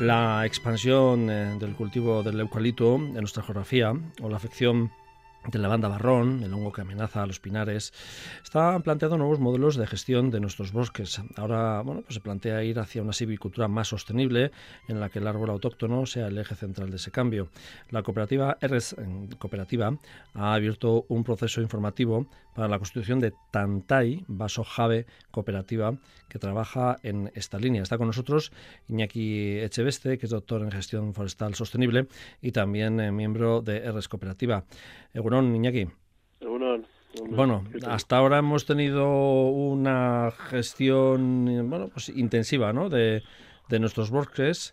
La expansión del cultivo del eucalipto en nuestra geografía o la afección de la banda marrón, el hongo que amenaza a los pinares, está planteando nuevos modelos de gestión de nuestros bosques. Ahora, pues se plantea ir hacia una silvicultura más sostenible, en la que el árbol autóctono sea el eje central de ese cambio. La cooperativa ERES Cooperativa ha abierto un proceso informativo para la constitución de Tantay Vaso Jave Cooperativa, que trabaja en esta línea. Está con nosotros Iñaki Echeveste, que es doctor en gestión forestal sostenible y también miembro de ERES Cooperativa. Egunon, Iñaki. Egunon. Bueno, hasta ahora hemos tenido una gestión intensiva, ¿no?, de nuestros bosques,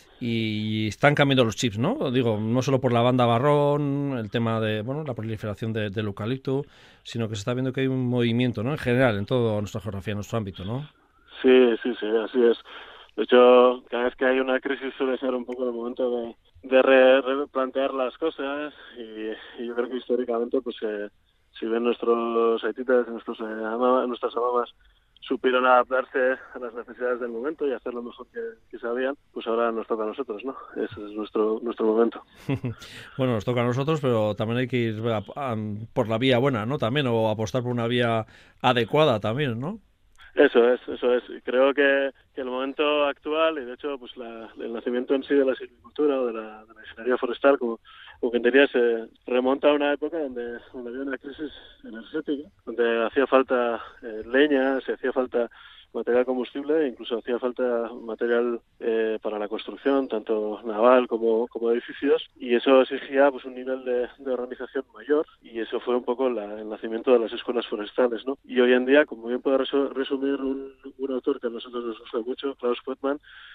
y están cambiando los chips, ¿no? Digo, no solo por la banda marrón, el tema de la proliferación del eucalipto, sino que se está viendo que hay un movimiento, ¿no?, en general, en toda nuestra geografía, en nuestro ámbito, ¿no? Sí, así es. De hecho, cada vez que hay una crisis suele ser un poco el momento de replantear las cosas, y yo creo que históricamente, pues si ven nuestros haititas, nuestras amamas supieron adaptarse a las necesidades del momento y hacer lo mejor que sabían, pues ahora nos toca a nosotros, ¿no? Ese es nuestro momento. Bueno, nos toca a nosotros, pero también hay que ir por la vía buena, ¿no? También, o apostar por una vía adecuada también, ¿no? Eso es. Creo que el momento actual, y de hecho pues el nacimiento en sí de la silvicultura o de la ingeniería forestal, como que en teoría se remonta a una época donde había una crisis energética, donde hacía falta leña, se hacía falta material combustible, e incluso hacía falta material para la construcción, tanto naval como de edificios, y eso exigía pues un nivel de organización mayor, y eso fue un poco el nacimiento de las escuelas forestales, ¿no? Y hoy en día, como bien puede resumir un autor que a nosotros nos gusta mucho, Klaus Pottmann,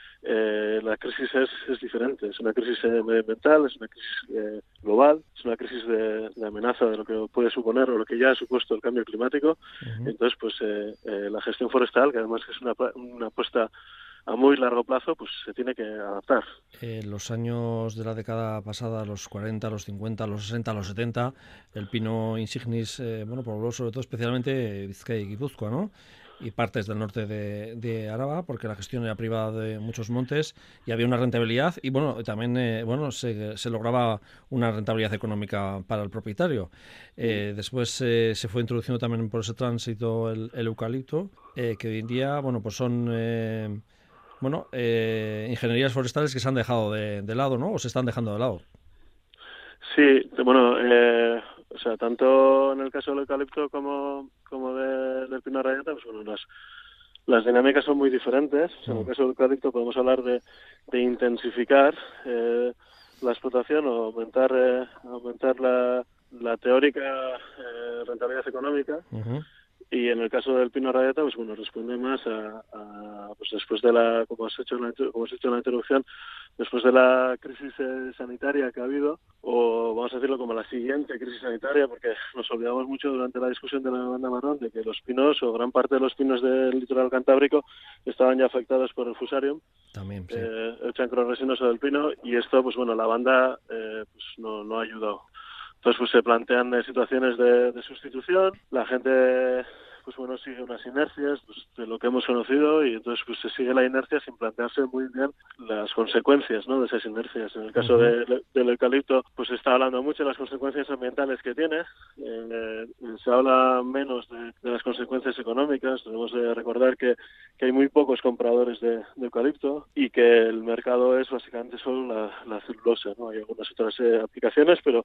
la crisis es diferente. Es una crisis medioambiental, es una crisis global, es una crisis de amenaza de lo que puede suponer o lo que ya ha supuesto el cambio climático. Uh-huh. Entonces, pues la gestión forestal, que además es una apuesta a muy largo plazo, pues se tiene que adaptar. Los años de la década pasada, los 40, los 50, los 60, los 70, el pino insignis, pobló sobre todo especialmente Vizcaya y Guipúzcoa, ¿no?, y partes del norte de Araba, porque la gestión era privada de muchos montes y había una rentabilidad, y también se lograba una rentabilidad económica para el propietario. Después se fue introduciendo también por ese tránsito el eucalipto, que hoy en día pues son ingenierías forestales que se han dejado de lado, ¿no?, o se están dejando de lado. Sí, o sea, tanto en el caso del eucalipto como del pino rayata, pues las dinámicas son muy diferentes. O sea, en el caso del eucalipto podemos hablar de intensificar la explotación o aumentar la teórica rentabilidad económica. Uh-huh. Y en el caso del pino rayata, pues responde más a pues después de como has hecho en la introducción, después de la crisis sanitaria que ha habido, o vamos a decirlo como la siguiente crisis sanitaria, porque nos olvidamos mucho durante la discusión de la banda marrón de que los pinos, o gran parte de los pinos del litoral cantábrico, estaban ya afectados por el fusarium, también, sí. el chancro resinoso del pino, y esto, pues la banda pues no ha ayudado. Entonces, pues se plantean situaciones de sustitución, la gente sigue unas inercias de lo que hemos conocido, y entonces pues se sigue la inercia sin plantearse muy bien las consecuencias, ¿no?, de esas inercias. En el caso del eucalipto, pues se está hablando mucho de las consecuencias ambientales que tiene, se habla menos de las consecuencias económicas. Tenemos que recordar que hay muy pocos compradores de eucalipto, y que el mercado es básicamente solo la celulosa, ¿no? Hay algunas otras aplicaciones, pero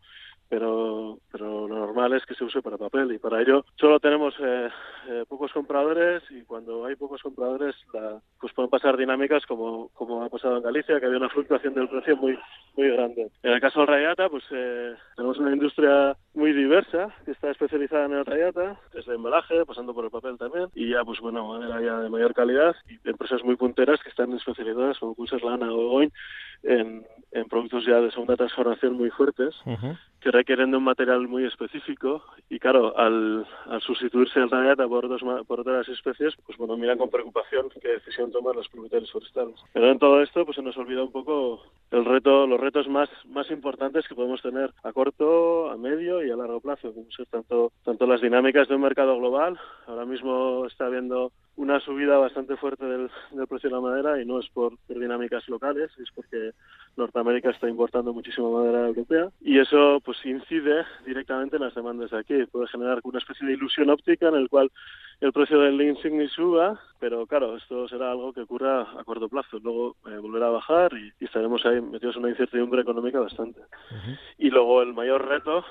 lo normal es que se use para papel, y para ello solo tenemos pocos compradores, y cuando hay pocos compradores pues pueden pasar dinámicas como ha pasado en Galicia, que había una fluctuación del precio muy grande. En el caso del rayata, pues tenemos una industria muy diversa que está especializada en el rayata, desde embalaje, pasando por el papel también, y ya madera ya de mayor calidad, y empresas muy punteras que están especializadas, como Pulsar, Lana o Oin, en productos ya de segunda transformación muy fuertes, uh-huh, que requieren de un material muy específico, y claro, al sustituirse el rayata por otras especies, pues miran con preocupación qué decisión toman los propietarios forestales. Pero en todo esto, pues se nos olvida un poco los retos más importantes que podemos tener a corto, a medio y a largo plazo, como ser tanto las dinámicas de un mercado global. Ahora mismo está habiendo una subida bastante fuerte del precio de la madera, y no es por dinámicas locales, es porque Norteamérica está importando muchísima madera europea, y eso pues incide directamente en las demandas de aquí. Puede generar una especie de ilusión óptica en el cual el precio del insignia suba, pero claro, esto será algo que ocurra a corto plazo. Luego volverá a bajar y estaremos ahí metidos en una incertidumbre económica bastante. Uh-huh. Y luego el mayor reto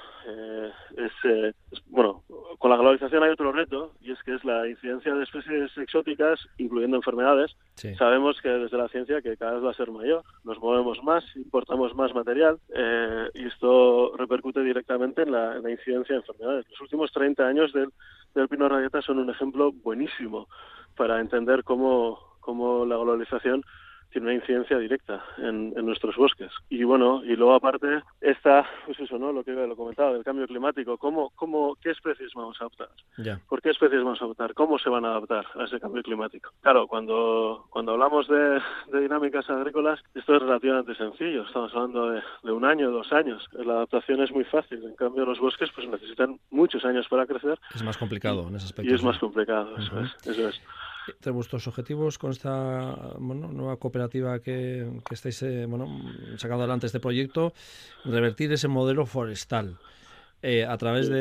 bueno, con la globalización hay otro reto, y es que es la incidencia de especies exóticas, incluyendo enfermedades. Sí. Sabemos que desde la ciencia que cada vez va a ser mayor, nos movemos más, importamos más material, y esto repercute directamente en la incidencia de enfermedades. Los últimos 30 años del pino radiata son un ejemplo buenísimo para entender cómo la globalización tiene una incidencia directa en nuestros bosques. Y bueno, y luego aparte está, pues eso, ¿no? Lo que lo comentaba del cambio climático. ¿Qué especies vamos a adoptar? Yeah. ¿Por qué especies vamos a adoptar? ¿Cómo se van a adaptar a ese cambio climático? Claro, cuando hablamos de dinámicas agrícolas, esto es relativamente sencillo. Estamos hablando de 1 año, 2 años. La adaptación es muy fácil. En cambio, los bosques pues necesitan muchos años para crecer. Es más complicado en ese aspecto. Y es más complicado, eso es. Entre vuestros objetivos con esta nueva cooperativa que estáis sacando adelante este proyecto, revertir ese modelo forestal a través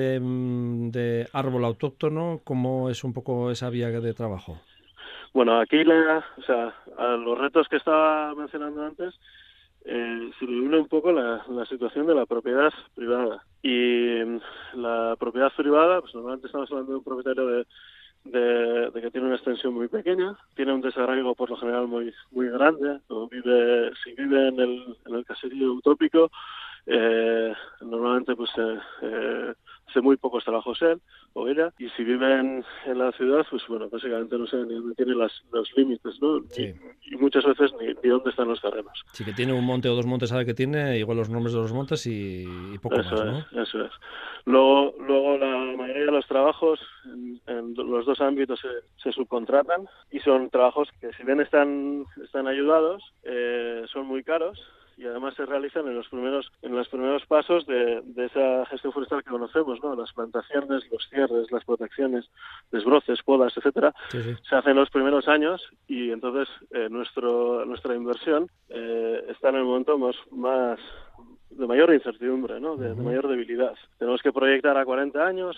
de árbol autóctono, ¿cómo es un poco esa vía de trabajo? Bueno, aquí a los retos que estaba mencionando antes, se reúne un poco la situación de la propiedad privada. Y la propiedad privada, pues normalmente estamos hablando de un propietario de que tiene una extensión muy pequeña, tiene un desarraigo por lo general muy grande, si vive en el caserío utópico, normalmente pues hace muy pocos trabajos él o ella, y si vive en la ciudad, pues bueno, básicamente no sé ni dónde tiene los límites, ¿no? Sí. Y muchas veces ni dónde están los terrenos. Sí, que tiene un monte o 2 montes, sabe que tiene igual los nombres de los montes y poco Eso más, ¿no? Eso es. Luego la mayoría de los trabajos en los 2 ámbitos se subcontratan, y son trabajos que, si bien están ayudados, son muy caros, y además se realizan en los primeros pasos de esa gestión forestal que conocemos, ¿no? Las plantaciones, los cierres, las protecciones, desbroces, podas, etcétera. Sí. Se hacen los primeros años, y entonces nuestra inversión está en el momento más de mayor incertidumbre, ¿no? De mayor debilidad. Tenemos que proyectar a 40 años,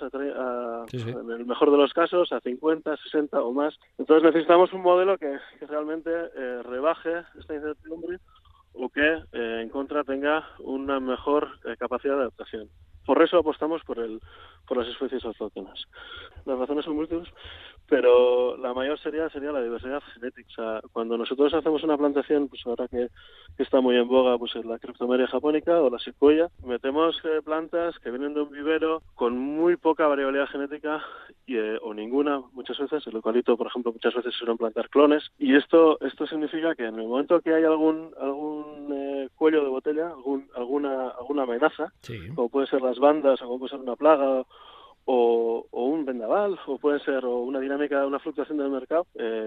en el mejor de los casos, a 50, 60 o más. Entonces necesitamos un modelo que realmente rebaje esta incertidumbre, o que en contra tenga una mejor capacidad de adaptación. Por eso apostamos por las especies autóctonas. Las razones son múltiples, pero la mayor sería la diversidad genética. O sea, cuando nosotros hacemos una plantación, pues ahora que está muy en boga, pues la Cryptomeria japonica o la secuoya, metemos plantas que vienen de un vivero con muy poca variabilidad genética o ninguna. Muchas veces el eucalipto, por ejemplo, muchas veces se suelen plantar clones, y esto significa que en el momento que hay algún cuello de botella, alguna amenaza, sí, como puede ser las bandas, o como puede ser una plaga, o un vendaval, o puede ser una dinámica, una fluctuación del mercado,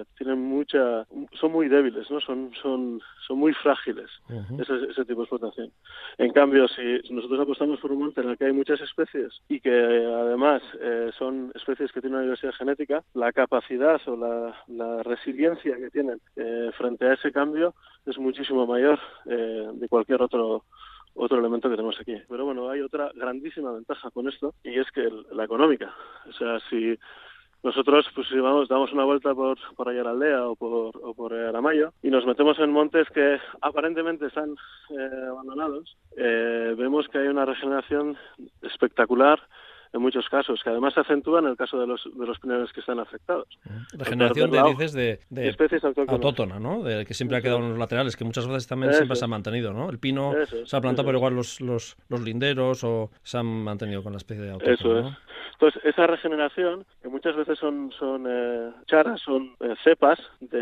son muy débiles, ¿no? Son muy frágiles, ese tipo de explotación. En cambio, si nosotros apostamos por un monte en el que hay muchas especies, y que además son especies que tienen una diversidad genética, la capacidad o la resiliencia que tienen frente a ese cambio es muchísimo mayor de cualquier otro elemento que tenemos aquí. Pero bueno, hay otra grandísima ventaja con esto, y es que la económica. O sea, si nosotros pues si damos una vuelta por Ayaraldea o por Aramayo, y nos metemos en montes que aparentemente están abandonados, vemos que hay una regeneración espectacular en muchos casos, que además se acentúa en el caso de los pinares que están afectados. Regeneración dices de especies autóctona, ¿no? De que siempre ha quedado en los laterales, que muchas veces también siempre se ha mantenido, ¿no? El pino se ha plantado, pero igual los linderos o se han mantenido con la especie de autóctona. Eso es. ¿No? Entonces, esa regeneración, que muchas veces son charas, son cepas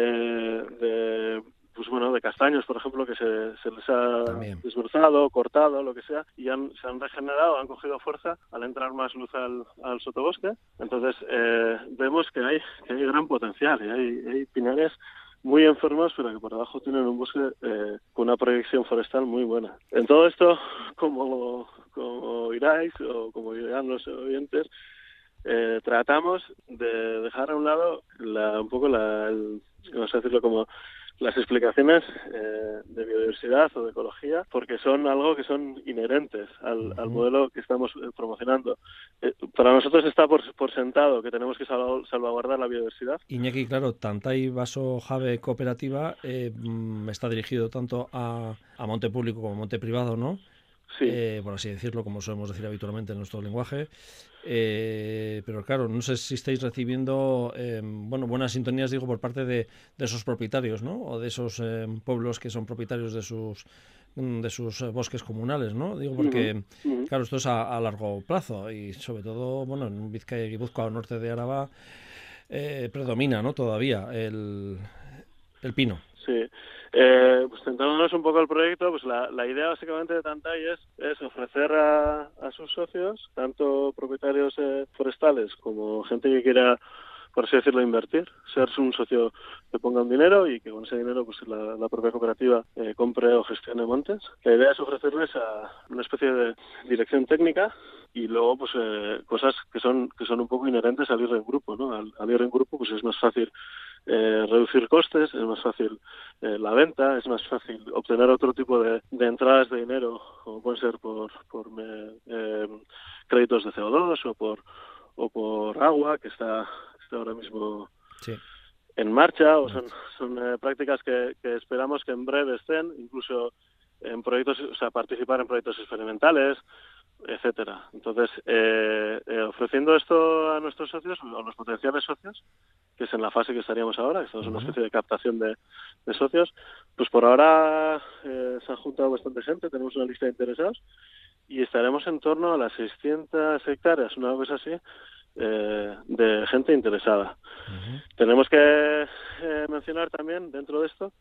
de castaños, por ejemplo, que se les ha desbrozado, cortado, lo que sea, y se han regenerado, han cogido fuerza al entrar más luz al sotobosque. Entonces, vemos que hay gran potencial, y hay pinares muy enfermos, pero que por debajo tienen un bosque con una proyección forestal muy buena. En todo esto, como iráis, o como irán los oyentes, tratamos de dejar a un lado vamos a decirlo como las explicaciones de biodiversidad o de ecología, porque son algo que son inherentes al modelo que estamos promocionando. Para nosotros está por sentado que tenemos que salvaguardar la biodiversidad. Iñaki, claro, Tantay Baso Jave Cooperativa está dirigido tanto a monte público como a monte privado, ¿no? Sí. Por así decirlo, como solemos decir habitualmente en nuestro lenguaje. Pero claro, no sé si estáis recibiendo buenas sintonías, digo, por parte de esos propietarios, ¿no? O de esos pueblos que son propietarios de sus bosques comunales, ¿no? Digo, porque, claro, esto es a largo plazo y sobre todo, bueno, en Vizcaya y Guipúzcoa, al norte de Araba, predomina, ¿no? Todavía el pino. Sí. Pues centrándonos un poco el proyecto, pues la idea básicamente de Tantay es ofrecer a sus socios, tanto propietarios forestales como gente que quiera, por así decirlo, invertir, ser un socio que ponga un dinero y que con ese dinero pues la propia cooperativa compre o gestione montes. La idea es ofrecerles una especie de dirección técnica y luego pues cosas que son un poco inherentes al ir en grupo, ¿no? Al ir en grupo pues es más fácil reducir costes, es más fácil la venta, es más fácil obtener otro tipo de entradas de dinero, como pueden ser por créditos de CO2 o por agua, que está ahora mismo en marcha, o son prácticas que esperamos que en breve estén, incluso en proyectos, o sea, participar en proyectos experimentales, etcétera. Entonces, ofreciendo esto a nuestros socios, o a los potenciales socios, que es en la fase que estaríamos ahora, estamos en una especie de captación de socios, pues por ahora se ha juntado bastante gente, tenemos una lista de interesados y estaremos en torno a las 600 hectáreas, una cosa así, de gente interesada. Tenemos que mencionar también dentro de esto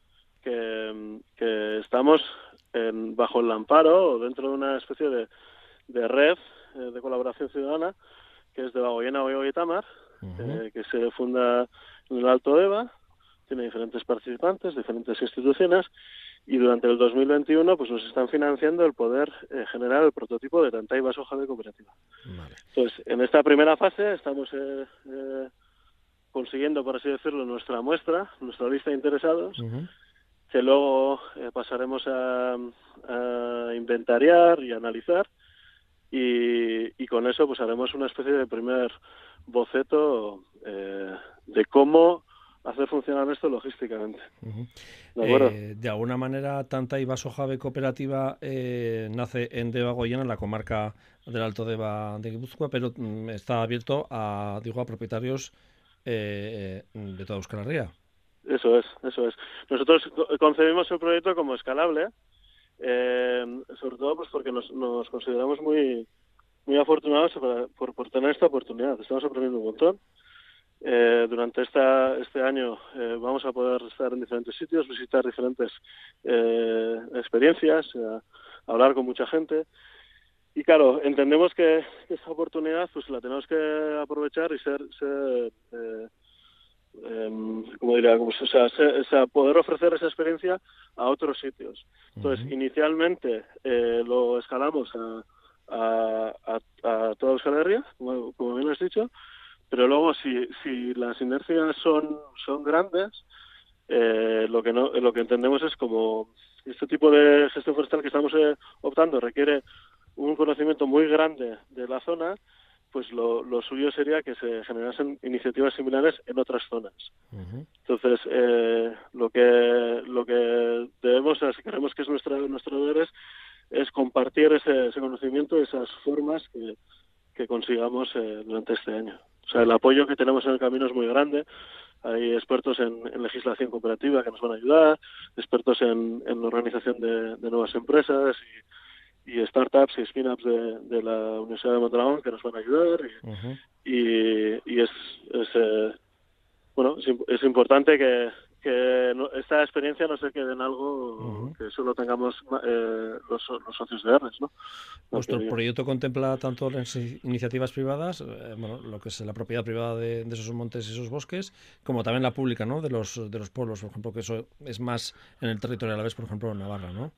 que estamos bajo el amparo o dentro de una especie de red de colaboración ciudadana que es de Bagoyena, Oego y Tamar, que se funda en el Alto Deva, tiene diferentes participantes, diferentes instituciones, y durante el 2021 pues nos están financiando el poder generar el prototipo de Tantay Baso Jave Cooperativa. Vale. Entonces, en esta primera fase estamos consiguiendo, por así decirlo, nuestra muestra, nuestra lista de interesados, que luego pasaremos a inventariar y analizar, y con eso pues haremos una especie de primer boceto de cómo hacer funcionar esto logísticamente. ¿De acuerdo? De alguna manera, Tantay Baso Jave Cooperativa nace en Debagoyena, en la comarca del Alto Deva de Guipúzcoa, pero está abierto a propietarios de toda Euskal Herria. Eso es. Nosotros concebimos el proyecto como escalable, sobre todo pues porque nos consideramos muy afortunados por tener esta oportunidad. Estamos aprendiendo un montón. Durante este año vamos a poder estar en diferentes sitios, visitar diferentes experiencias, hablar con mucha gente. Y claro, entendemos que esta oportunidad pues la tenemos que aprovechar y ser como diría, poder ofrecer esa experiencia a otros sitios. Entonces, inicialmente lo escalamos a toda Euskal Herria, como bien has dicho, pero luego si las inercias son grandes, lo que entendemos es como este tipo de gestión forestal que estamos optando requiere un conocimiento muy grande de la zona, pues lo suyo sería que se generasen iniciativas similares en otras zonas. Entonces, lo que debemos, si queremos que es nuestro deber, es compartir ese conocimiento, esas formas que consigamos durante este año. O sea, el apoyo que tenemos en el camino es muy grande. Hay expertos en legislación cooperativa que nos van a ayudar, expertos en organización de nuevas empresas y startups y spin-ups de la Universidad de Mondragón que nos van a ayudar y es importante que esta experiencia no se quede en algo que solo tengamos los socios de ERNES, ¿no? Vuestro proyecto contempla tanto las iniciativas privadas, lo que es la propiedad privada de esos montes y esos bosques, como también la pública, ¿no? De los pueblos, por ejemplo, que eso es más en el territorio alavés, por ejemplo, en Navarra, ¿no?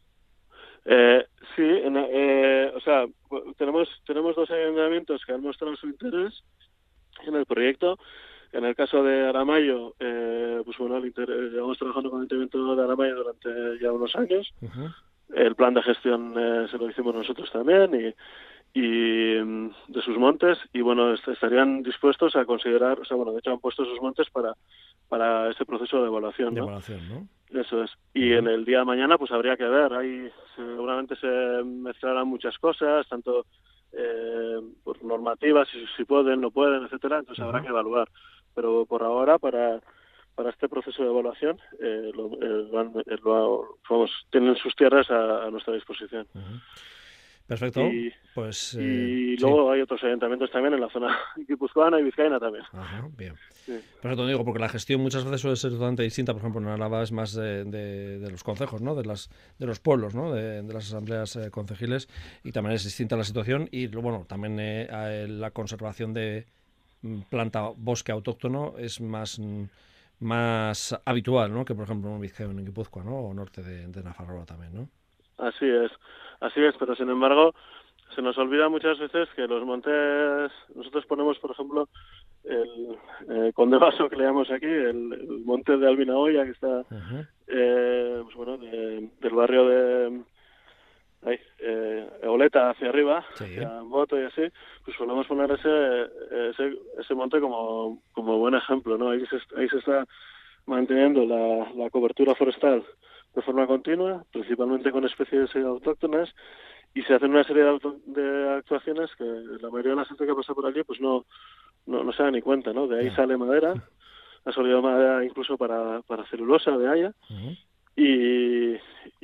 Sí, o sea, tenemos dos ayuntamientos que han mostrado su interés en el proyecto. En el caso de Aramayo, pues bueno, llevamos trabajando con el Ayuntamiento de Aramayo durante ya unos años. Uh-huh. El plan de gestión se lo hicimos nosotros también y de sus montes, y bueno, estarían dispuestos a considerar, o sea, bueno, de hecho han puesto sus montes para ese proceso de evaluación, De ¿no? evaluación, ¿no? Eso es. Y en el día de mañana pues habría que ver, ahí seguramente se mezclarán muchas cosas, tanto por normativas, si pueden, no pueden, etcétera, entonces habrá que evaluar. Pero por ahora, para este proceso de evaluación, tienen sus tierras a nuestra disposición. Perfecto. Pues, sí. Luego hay otros ayuntamientos también en la zona guipuzcoana y vizcaína también. Ajá, bien. Sí. Perfecto, digo, porque la gestión muchas veces suele ser totalmente distinta. Por ejemplo, en Álava es más de los concejos, ¿no? De los pueblos, ¿no? De las asambleas concejiles, y también es distinta la situación. Y bueno, también la conservación de planta bosque autóctono es más habitual, ¿no? Que por ejemplo en Vizcaya, en Guipúzcoa, ¿no? O norte de Nafarroa también, ¿no? Así es, pero sin embargo se nos olvida muchas veces que los montes, nosotros ponemos, por ejemplo, el Conde Vaso, que le llamamos aquí, el monte de Albinaoya, que está pues bueno, del barrio de Oleta hacia arriba, sí, hacia Moto y así, pues solemos poner ese monte como buen ejemplo, ¿no? Ahí se está manteniendo la cobertura forestal de forma continua, principalmente con especies autóctonas, y se hacen una serie de actuaciones que la mayoría de la gente que pasa por allí pues no se da ni cuenta, ¿no? De ahí sale madera, ha salido madera incluso para celulosa de haya, y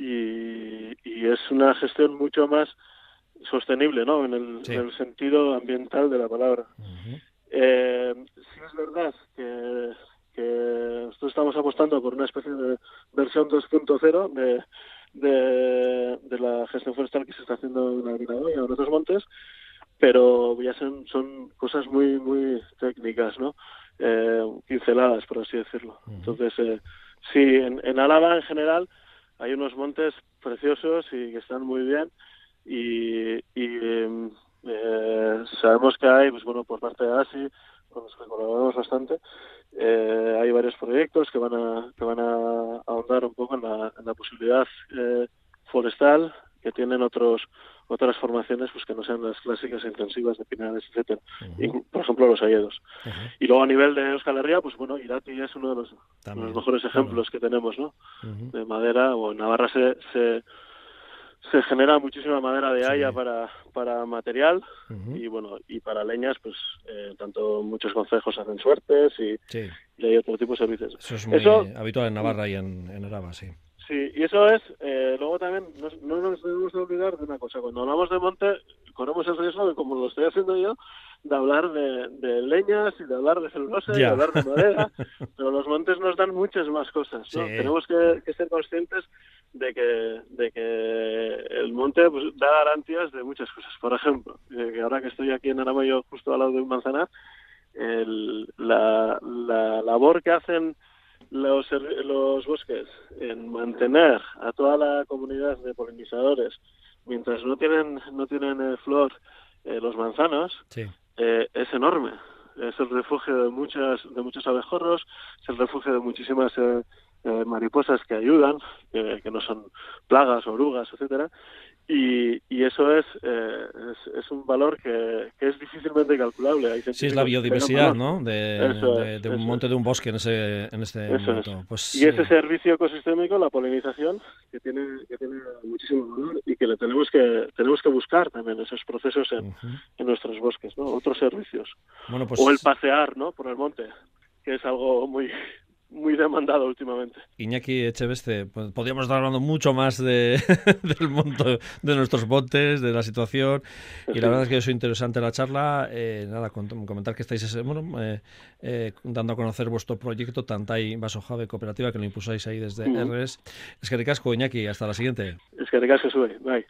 es una gestión mucho más sostenible, ¿no? En el sentido ambiental de la palabra. Sí es verdad que nosotros estamos apostando por una especie de versión 2.0 de la gestión forestal que se está haciendo en Albinaoya y en otros montes, pero ya son cosas muy muy técnicas, ¿no? Pinceladas, por así decirlo. Entonces, sí, en Álava en general hay unos montes preciosos y que están muy bien, y sabemos que hay, pues bueno, por parte de ASI, con los que colaboramos bastante, hay varios proyectos que van a ahondar un poco en la posibilidad forestal, que tienen otras formaciones pues que no sean las clásicas e intensivas de pinares, etcétera. Por ejemplo, los hayedos. Y luego a nivel de Euskal Herria, pues bueno, Irati es uno de los mejores ejemplos que tenemos, ¿no? De madera, o en Navarra se genera muchísima madera de haya para material, y bueno, y para leñas, pues tanto muchos concejos hacen suertes y hay otro tipo de servicios. Eso es muy habitual en Navarra y en Araba, sí. Sí, y eso es, luego también no nos debemos de olvidar de una cosa. Cuando hablamos de monte, corremos el riesgo de, como lo estoy haciendo yo, de hablar de leñas y de hablar de celulosa y de hablar de madera, pero los montes nos dan muchas más cosas, ¿no? Tenemos que ser conscientes de que el monte pues da garantías de muchas cosas. Por ejemplo, que ahora que estoy aquí en Aramayo, justo al lado de un manzanar, la labor que hacen los bosques en mantener a toda la comunidad de polinizadores mientras no tienen flor los manzanos, es enorme. Es el refugio de muchos abejorros, es el refugio de muchísimas mariposas que ayudan, que no son plagas, orugas, etcétera. Y eso es un valor que es difícilmente calculable. Sí, es la biodiversidad, ¿no? De un monte, de un bosque en este momento. Pues, y ese servicio ecosistémico, la polinización, que tiene muchísimo valor, y que le tenemos que buscar también esos procesos en nuestros bosques, ¿no? Otros servicios. Bueno, pues, o el pasear, ¿no? Por el monte, que es algo muy demandado últimamente. Iñaki Echeveste, pues podríamos estar hablando mucho más del monte, de nuestros montes, de la situación, y la verdad es que es interesante la charla. Nada, comentar que estáis dando a conocer vuestro proyecto Tantay Baso Jabe Cooperativa, que lo impulsáis ahí desde RS. Es que ricasco, Iñaki, hasta la siguiente. Es que ricasco, sube, bye.